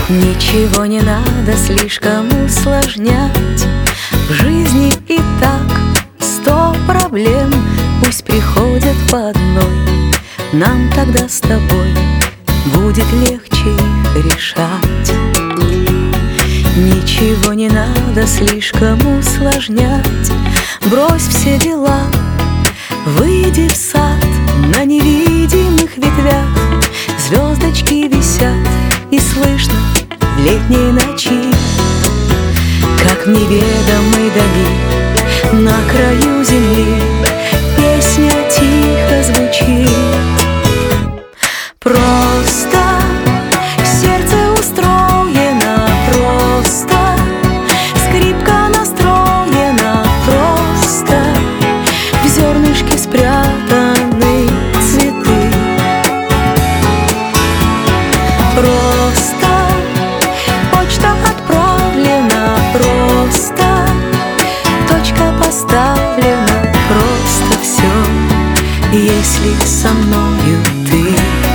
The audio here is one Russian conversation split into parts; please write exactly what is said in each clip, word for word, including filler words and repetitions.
Ничего не надо слишком усложнять. В жизни и так сто проблем, пусть приходят по одной. Нам тогда с тобой будет легче их решать. Ничего не надо слишком усложнять. Брось все дела, выйди в сад. На невидимых ветвях звездочки висят, и слышно в летней ночи, как в неведомой дали на краю земли песня тихо звучит. Просто сердце устроено, просто скрипка настроена, просто в зернышке спрятаны цветы. Просто почта отправлена, просто точка поставлена, просто все, если со мною ты.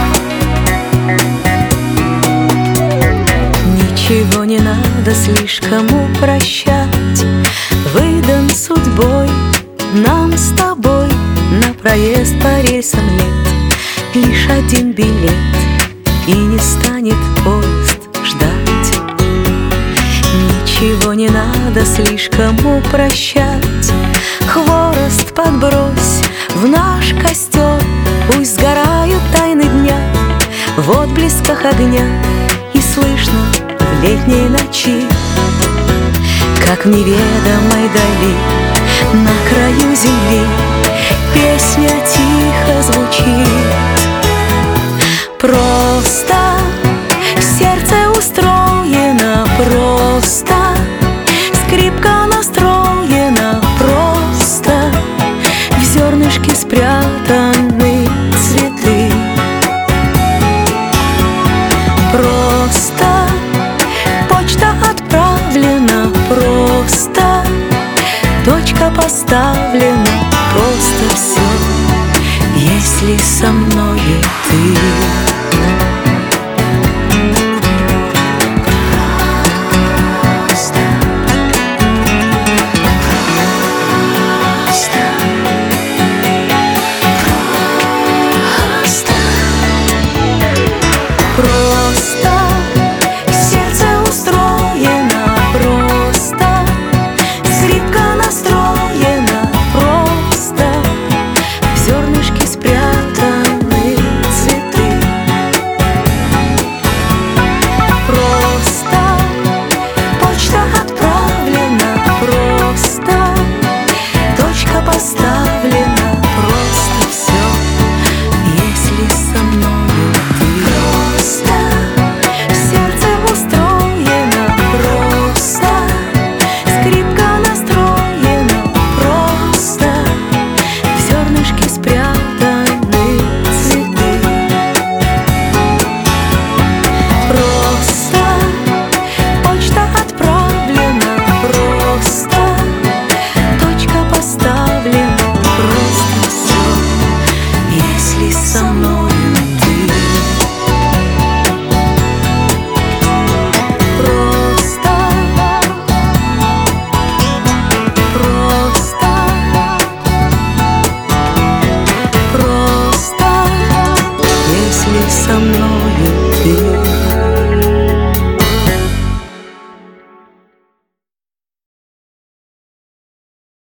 Ничего не надо слишком упрощать. Выдан судьбой нам с тобой на проезд по рельсам лет лишь один билет, и не станет поезд ждать. Ничего не надо слишком упрощать. Хворост подбрось в наш костер, пусть сгорают тайны дня в отблесках огня, и слышно в летней ночи, как в неведомой дали на краю земли песня тихо звучит. Просто сердце устроено, просто скрипка настроена, просто в зернышке спрятаны цветы. Просто почта отправлена, просто точка поставлена, просто все, если со мною ты.